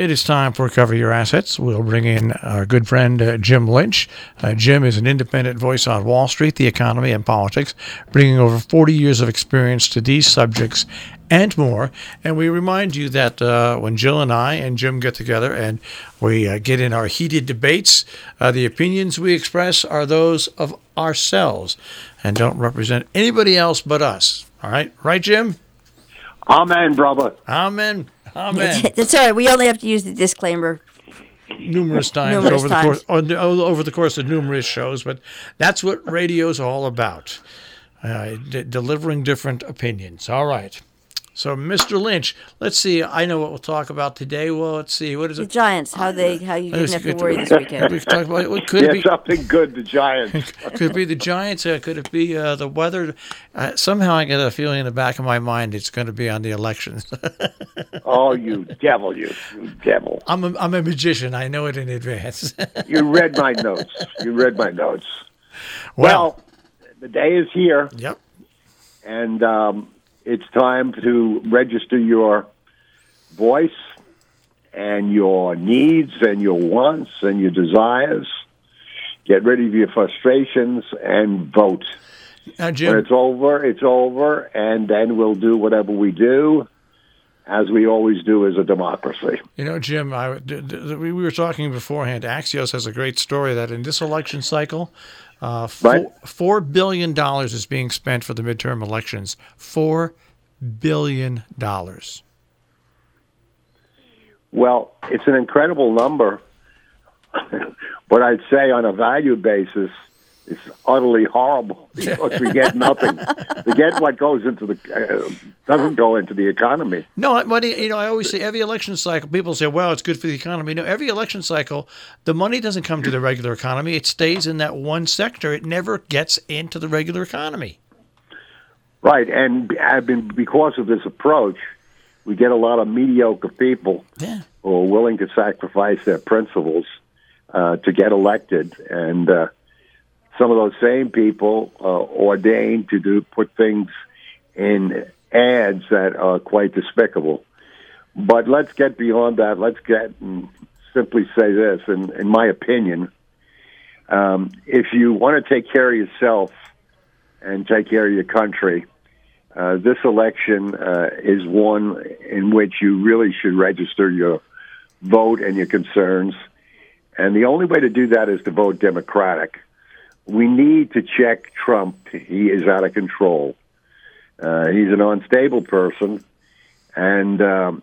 It is time for Cover Your Assets. We'll bring in our good friend Jim Lynch. Jim is an independent voice on Wall Street, the economy, and politics, bringing over 40 years of experience to these subjects and more. And we remind you that when Jill and I and Jim get together and we get in our heated debates, the opinions we express are those of ourselves and don't represent anybody else but us. All right? Right, Jim? Amen, brother. Amen. Amen. That's all right. We only have to use the disclaimer numerous times over the course of numerous shows, but that's what radio's all about, delivering different opinions. All right. So, Mr. Lynch, let's see. I know what we'll talk about today. Well, let's see. What is it? The Giants. How you didn't have to worry this weekend. We talk about what could it be? Something good. The Giants. Could it be the Giants? Could it be the weather? Somehow, I get a feeling in the back of my mind it's going to be on the elections. Oh, you devil! You devil! I'm a magician. I know it in advance. You read my notes. Well, the day is here. Yep. And it's time to register your voice and your needs and your wants and your desires. Get rid of your frustrations and vote. Jim, when it's over, and then we'll do whatever we do, as we always do as a democracy. You know, Jim, we were talking beforehand. Axios has a great story that in this election cycle, $4 billion is being spent for the midterm elections. $4 billion. Well, it's an incredible number, but I'd say on a value basis, it's utterly horrible because we get nothing. We get what goes into doesn't go into the economy. No, but I always say every election cycle, people say, "Well, it's good for the economy." No, every election cycle, the money doesn't come to the regular economy. It stays in that one sector. It never gets into the regular economy. Right, and because of this approach, we get a lot of mediocre people who are willing to sacrifice their principles to get elected, and some of those same people ordained to put things in ads that are quite despicable. But let's get beyond that. Let's get and simply say this, in my opinion, if you want to take care of yourself and take care of your country, this election is one in which you really should register your vote and your concerns. And the only way to do that is to vote Democratic. We need to check Trump. He is out of control. He's an unstable person. And,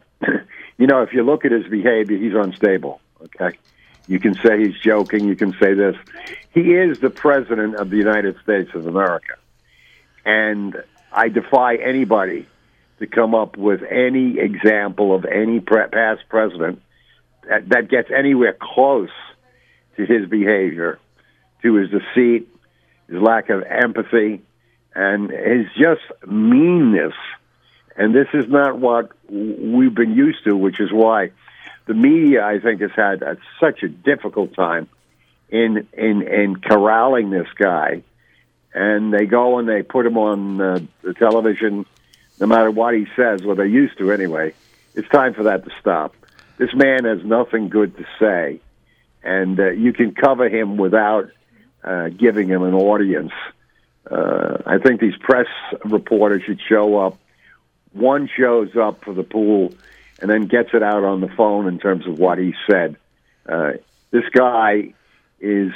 if you look at his behavior, he's unstable. Okay? You can say he's joking. You can say this. He is the president of the United States of America. And I defy anybody to come up with any example of any past president that gets anywhere close to his behavior, to his deceit, his lack of empathy, and his just meanness. And this is not what we've been used to, which is why the media, I think, has had such a difficult time in corralling this guy. And they go and they put him on the television, no matter what he says, well, they used to anyway. It's time for that to stop. This man has nothing good to say, and you can cover him without giving him an audience. I think these press reporters should show up. One shows up for the pool and then gets it out on the phone in terms of what he said. This guy is...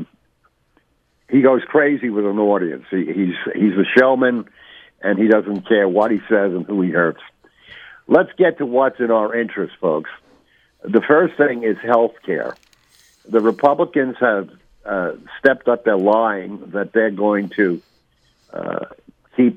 he goes crazy with an audience. He's a showman, and he doesn't care what he says and who he hurts. Let's get to what's in our interest, folks. The first thing is health care. The Republicans have stepped up their lying that they're going to keep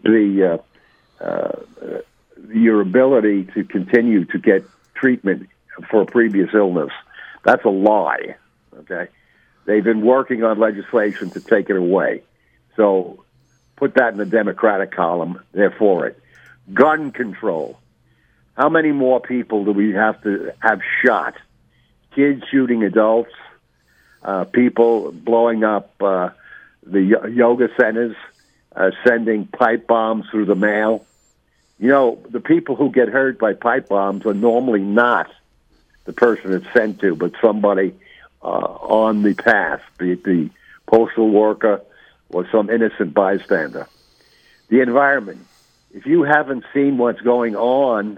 your ability to continue to get treatment for a previous illness. That's a lie, okay? They've been working on legislation to take it away. So put that in the Democratic column. They're for it. Gun control. How many more people do we have to have shot? Kids shooting adults, people blowing up the yoga centers, sending pipe bombs through the mail. The people who get hurt by pipe bombs are normally not the person it's sent to, but somebody on the path, be it the postal worker or some innocent bystander. The environment. If you haven't seen what's going on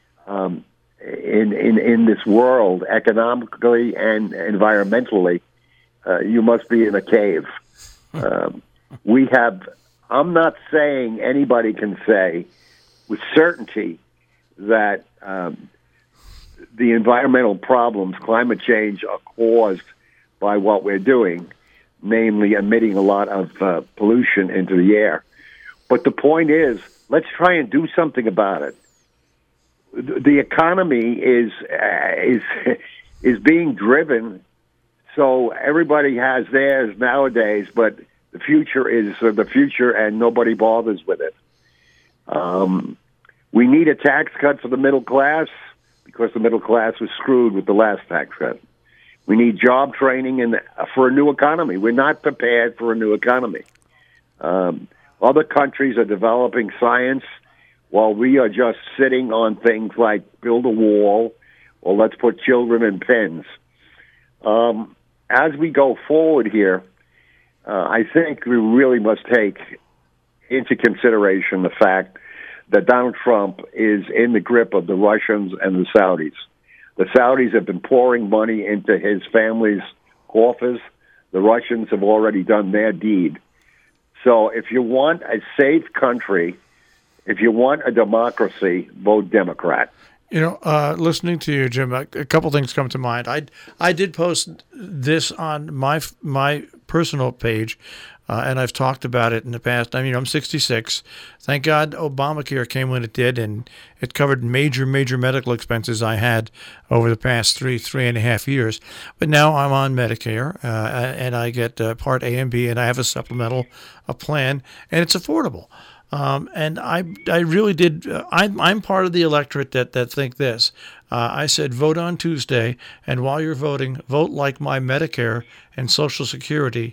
in this world, economically and environmentally, you must be in a cave. We have. I'm not saying anybody can say with certainty that the environmental problems, climate change, are caused by what we're doing, namely emitting a lot of pollution into the air. But the point is, let's try and do something about it. The economy is being driven, so everybody has theirs nowadays, but the future is the future, and nobody bothers with it. We need a tax cut for the middle class because the middle class was screwed with the last tax cut. We need job training for a new economy. We're not prepared for a new economy. Other countries are developing science while we are just sitting on things like build a wall or let's put children in pens. As we go forward here, I think we really must take into consideration the fact that Donald Trump is in the grip of the Russians and the Saudis. The Saudis have been pouring money into his family's coffers. The Russians have already done their deed. So if you want a safe country, if you want a democracy, vote Democrat. You know, listening to you, Jim, a couple things come to mind. I did post this on my personal page, and I've talked about it in the past. I mean, I'm 66. Thank God Obamacare came when it did, and it covered major medical expenses I had over the past three and a half years. But now I'm on Medicare, and I get Part A and B, and I have a supplemental plan, and it's affordable. And I really did. I'm part of the electorate that think this. I said, vote on Tuesday, and while you're voting, vote like my Medicare and Social Security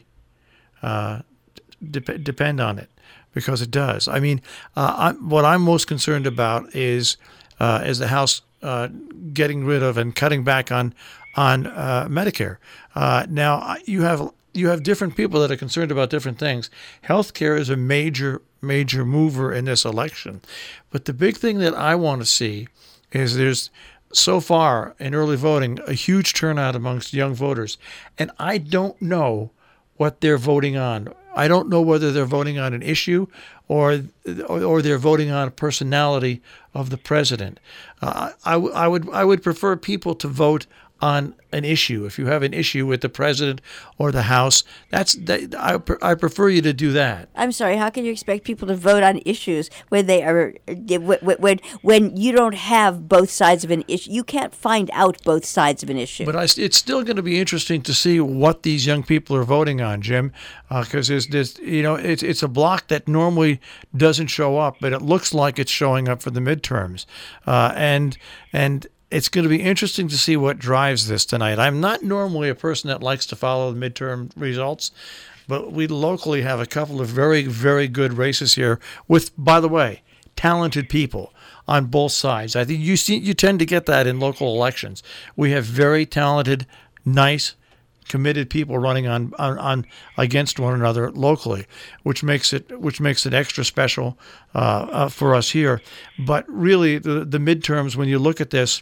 depend on it, because it does. I mean, what I'm most concerned about is the House getting rid of and cutting back on Medicare. Now you have different people that are concerned about different things. Healthcare is a major mover in this election. But the big thing that I want to see is there's, so far in early voting, a huge turnout amongst young voters. And I don't know what they're voting on. I don't know whether they're voting on an issue or they're voting on a personality of the president. I would prefer people to vote on an issue. If you have an issue with the president or the House, I prefer you to do that. I'm sorry. How can you expect people to vote on issues when they are when you don't have both sides of an issue? You can't find out both sides of an issue. But it's still going to be interesting to see what these young people are voting on, Jim, because it's a block that normally doesn't show up, but it looks like it's showing up for the midterms, and it's going to be interesting to see what drives this tonight. I'm not normally a person that likes to follow the midterm results, but we locally have a couple of very, very good races here with, by the way, talented people on both sides. I think you tend to get that in local elections. We have very talented, nice, committed people running on against one another locally, which makes it extra special for us here. But really, the midterms, when you look at this,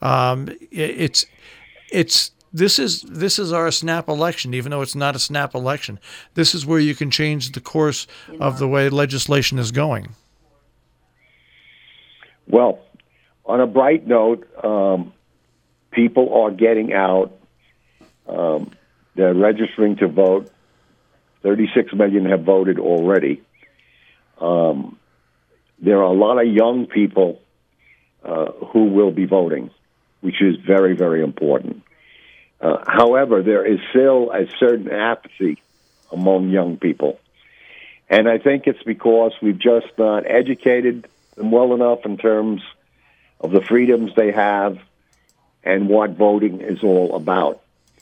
this is our snap election, even though it's not a snap election. This is where you can change the course of the way legislation is going. Well, on a bright note, people are getting out. They're registering to vote. 36 million have voted already. There are a lot of young people who will be voting, which is very, very important. However, there is still a certain apathy among young people. And I think it's because we've just not educated them well enough in terms of the freedoms they have and what voting is all about.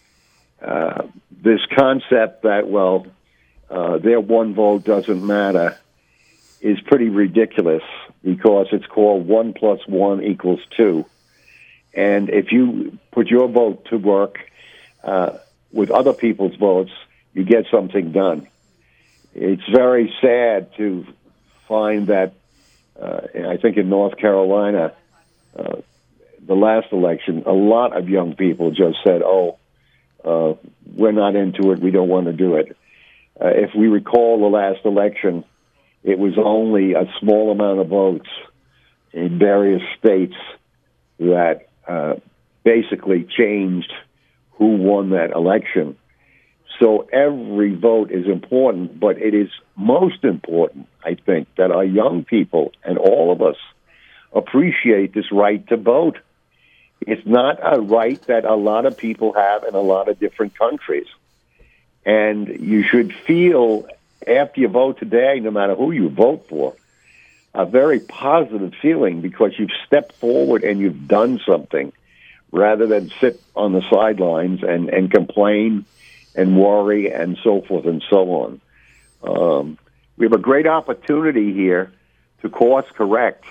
This concept that, their one vote doesn't matter is pretty ridiculous because it's called 1 + 1 = 2. And if you put your vote to work with other people's votes, you get something done. It's very sad to find that, I think in North Carolina, the last election, a lot of young people just said, we're not into it, we don't want to do it. If we recall the last election, it was only a small amount of votes in various states that basically changed who won that election. So every vote is important, but it is most important, I think, that our young people and all of us appreciate this right to vote. It's not a right that a lot of people have in a lot of different countries. And you should feel, after you vote today, no matter who you vote for, a very positive feeling because you've stepped forward and you've done something rather than sit on the sidelines and complain and worry and so forth and so on. We have a great opportunity here to course correct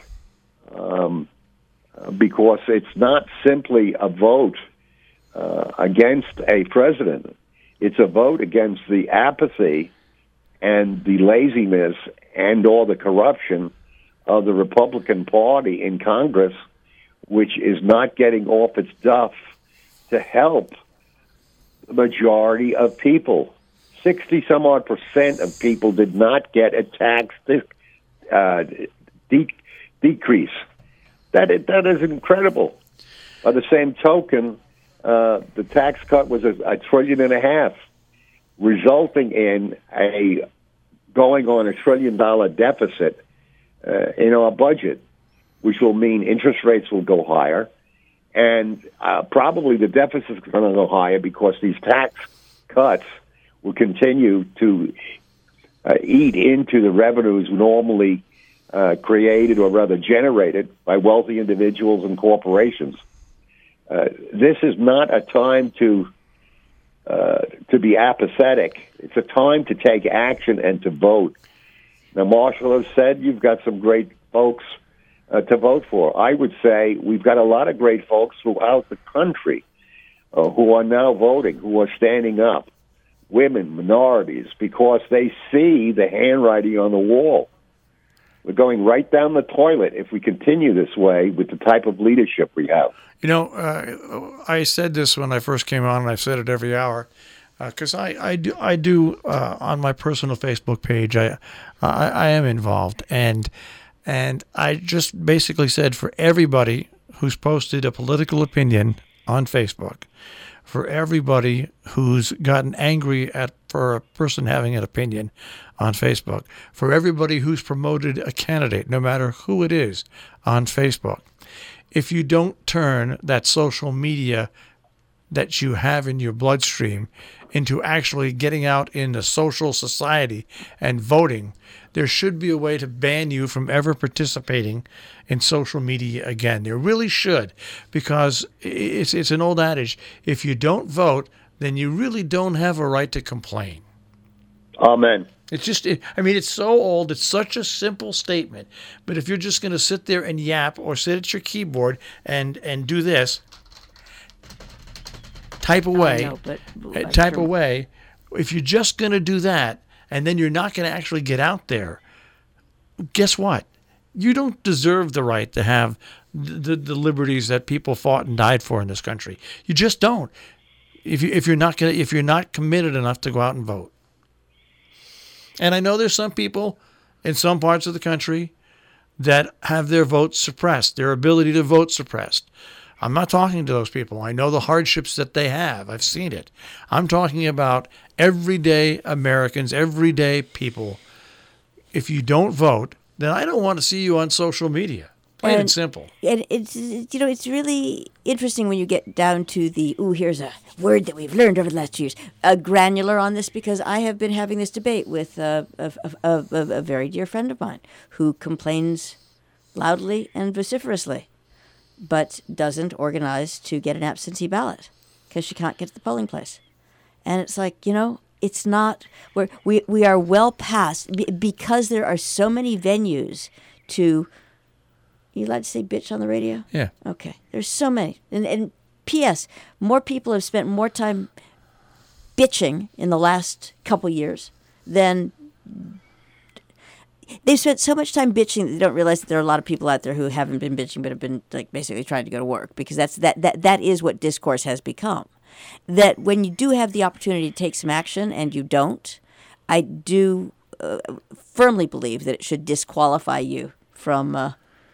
because it's not simply a vote against a president. It's a vote against the apathy and the laziness and all the corruption of the Republican Party in Congress, which is not getting off its duff to help the majority of people. 60-some-odd% of people did not get a tax decrease. That is incredible. By the same token, the tax cut was $1.5 trillion, resulting in going on $1 trillion deficit in our budget, which will mean interest rates will go higher, and probably the deficit is going to go higher because these tax cuts will continue to eat into the revenues normally created or rather generated by wealthy individuals and corporations. This is not a time to be apathetic. It's a time to take action and to vote. Now, Marshall has said you've got some great folks to vote for. I would say we've got a lot of great folks throughout the country who are now voting, who are standing up, women, minorities, because they see the handwriting on the wall. We're going right down the toilet if we continue this way with the type of leadership we have. You know, I said this when I first came on, and I've said it every hour, because I do on my personal Facebook page. I am involved, and I just basically said for everybody who's posted a political opinion on Facebook, for everybody who's gotten angry for a person having an opinion on Facebook, for everybody who's promoted a candidate, no matter who it is, on Facebook, if you don't turn that social media that you have in your bloodstream into actually getting out in the social society and voting, there should be a way to ban you from ever participating in social media again. There really should, because it's an old adage. If you don't vote, then you really don't have a right to complain. Amen. It's just, it's so old. It's such a simple statement. But if you're just going to sit there and yap or sit at your keyboard and do this, type away, if you're just going to do that, and then you're not going to actually get out there, guess what? You don't deserve the right to have the liberties that people fought and died for in this country. You just don't. If you're not committed enough to go out and vote. And I know there's some people in some parts of the country that have their votes suppressed, their ability to vote suppressed. I'm not talking to those people. I know the hardships that they have. I've seen it. I'm talking about everyday Americans, everyday people. If you don't vote, then I don't want to see you on social media. Plain and simple. And it's really interesting when you get down to here's a word that we've learned over the last 2 years, granular on this, because I have been having this debate with a very dear friend of mine who complains loudly and vociferously, but doesn't organize to get an absentee ballot because she can't get to the polling place. And it's like, it's not, we are well past, because there are so many venues to you allowed to say bitch on the radio? Yeah. Okay. There's so many. And P.S. More people have spent more time bitching in the last couple years than they've spent so much time bitching that they don't realize that there are a lot of people out there who haven't been bitching but have been like basically trying to go to work, because that is what discourse has become. That when you do have the opportunity to take some action and you don't, I do firmly believe that it should disqualify you from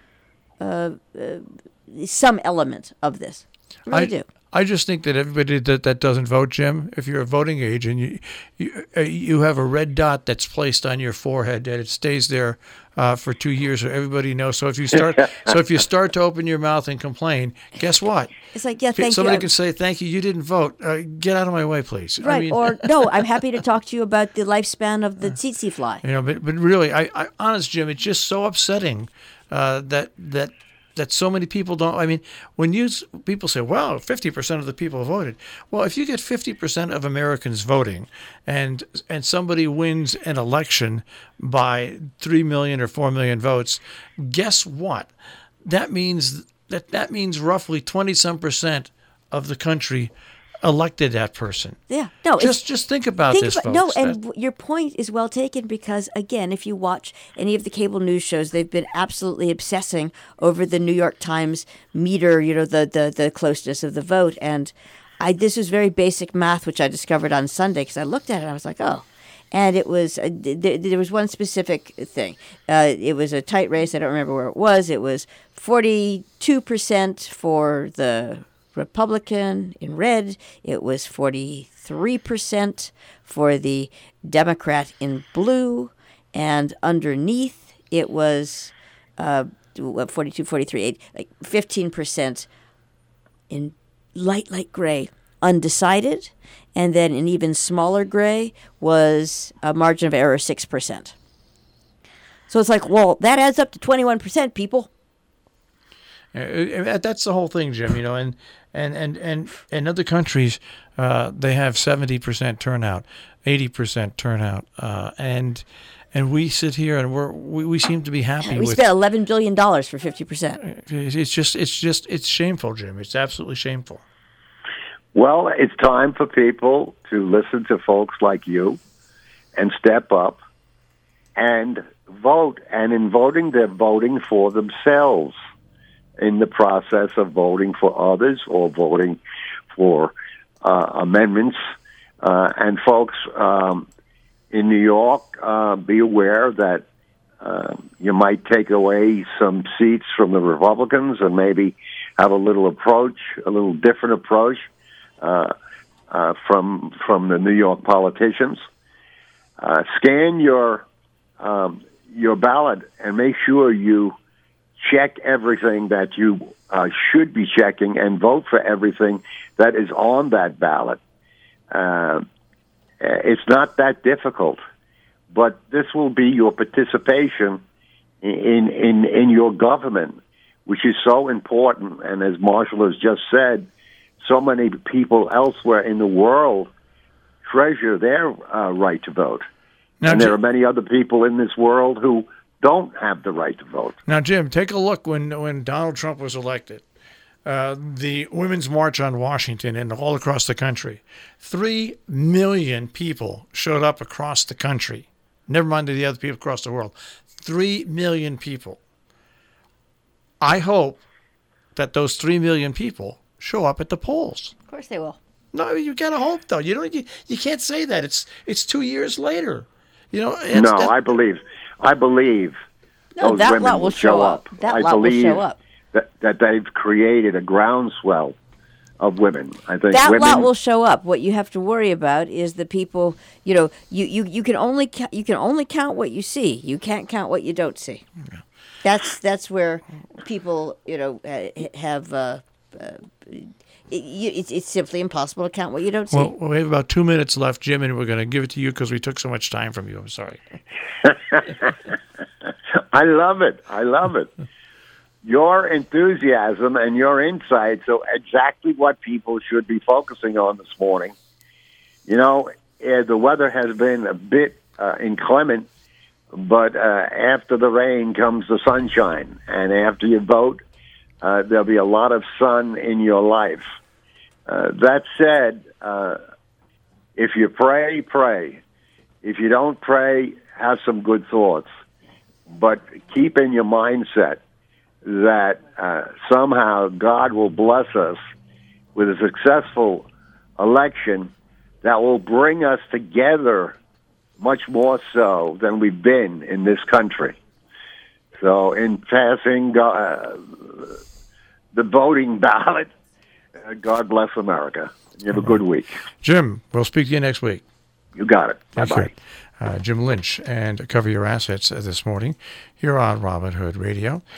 some element of this. I really do. I just think that everybody that doesn't vote, Jim, if you're of voting age and you have a red dot that's placed on your forehead and it stays there for 2 years, so everybody knows. So if you start to open your mouth and complain, guess what? It's like, yeah, thank you. Somebody can say, thank you, you didn't vote. Get out of my way, please. Right. I mean, or no, I'm happy to talk to you about the lifespan of the tsetse fly. But really, I honest, Jim, it's just so upsetting that so many people don't. I mean, when people say, well, 50% of the people voted. Well, if you get 50% of Americans voting and somebody wins an election by 3 million or 4 million votes, guess what? That means roughly 20-some% of the country elected that person. Yeah. No. Just think about this, folks. No, and your point is well taken, because again, if you watch any of the cable news shows, they've been absolutely obsessing over the New York Times meter, the closeness of the vote. And this was very basic math, which I discovered on Sunday, because I looked at it and I was like, oh. And it was there was one specific thing. It was a tight race. I don't remember where it was. It was 42% for the Republican in red. It was 43% for the Democrat in blue, and underneath it was 42, 43, like 15% in light gray, undecided, and then an even smaller gray was a margin of error 6%. So it's like, well, that adds up to 21%, people. That's the whole thing, Jim. And in other countries, they have 70% turnout, 80% turnout, and we sit here and we seem to be happy. We spent $11 billion for 50%. It's shameful, Jim. It's absolutely shameful. Well, it's time for people to listen to folks like you and step up and vote. And in voting, they're voting for themselves in the process of voting for others or voting for amendments. And folks in New York, be aware that you might take away some seats from the Republicans and maybe have a little different approach from the New York politicians. Scan your ballot and make sure you check everything that you should be checking and vote for everything that is on that ballot. It's not that difficult, but this will be your participation in your government, which is so important. And as Marshall has just said, so many people elsewhere in the world treasure their right to vote. Now, and there are many other people in this world who don't have the right to vote. Now, Jim, take a look when Donald Trump was elected. The Women's March on Washington and all across the country. 3 million people showed up across the country. Never mind the other people across the world. 3 million people. I hope that those 3 million people show up at the polls. Of course they will. No, you gotta hope though. You can't say that. It's 2 years later. I believe. No, those that women lot will show up. That lot will show up. That they've created a groundswell of women. I think that women, lot will show up. What you have to worry about is the people. You can only count what you see. You can't count what you don't see. Yeah. That's where people have. It's simply impossible to count what you don't see. Well, we have about 2 minutes left, Jim, and we're going to give it to you because we took so much time from you. I'm sorry. I love it. Your enthusiasm and your insights are exactly what people should be focusing on this morning. The weather has been a bit inclement but after the rain comes the sunshine, and after you vote, there'll be a lot of sun in your life. That said, if you pray, pray. If you don't pray, have some good thoughts. But keep in your mindset that somehow God will bless us with a successful election that will bring us together much more so than we've been in this country. So in passing the voting ballot, God bless America. You have a good week. Jim, we'll speak to you next week. You got it. Bye-bye. Jim Lynch and Cover Your Assets this morning here on Robin Hood Radio.